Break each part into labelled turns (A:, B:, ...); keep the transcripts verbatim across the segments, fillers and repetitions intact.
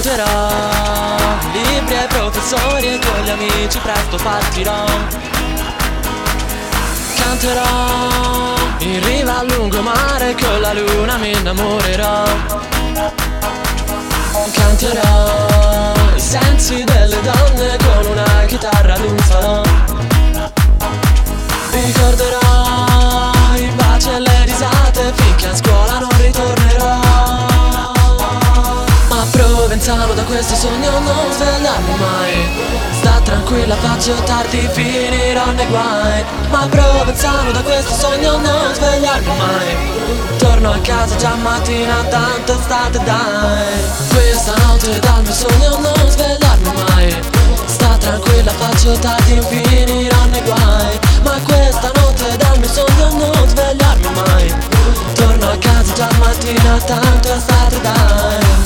A: Saluterò libri e professori e con gli amici presto partirò. Canterò in riva al lungomare, con la luna mi innamorerò. Canterò i sensi delle donne con una chitarra ad un falò. Ricorderò i baci e le risate finché a scuola non ritornerò. Ma Provenzano, da questo sogno non svegliarmi mai. Sta tranquilla, faccio tardi, finirò nei guai. Ma Provenzano, da questo sogno non svegliarmi mai. Torno a casa già mattina, tanto estate dai. Questa notte dal mio sogno non svegliarmi mai. Sta tranquilla, faccio tardi, non finirò nei guai. Ma questa notte dal mio sogno non svegliarmi mai. Torno a casa già mattina, tanto estate dai.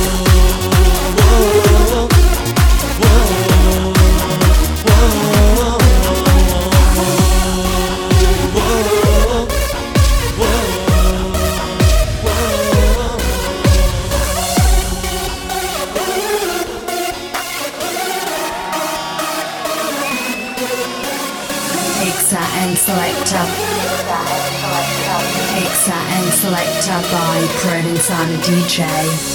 B: Mixer and selector. Mixer and selector by Provenzano D J.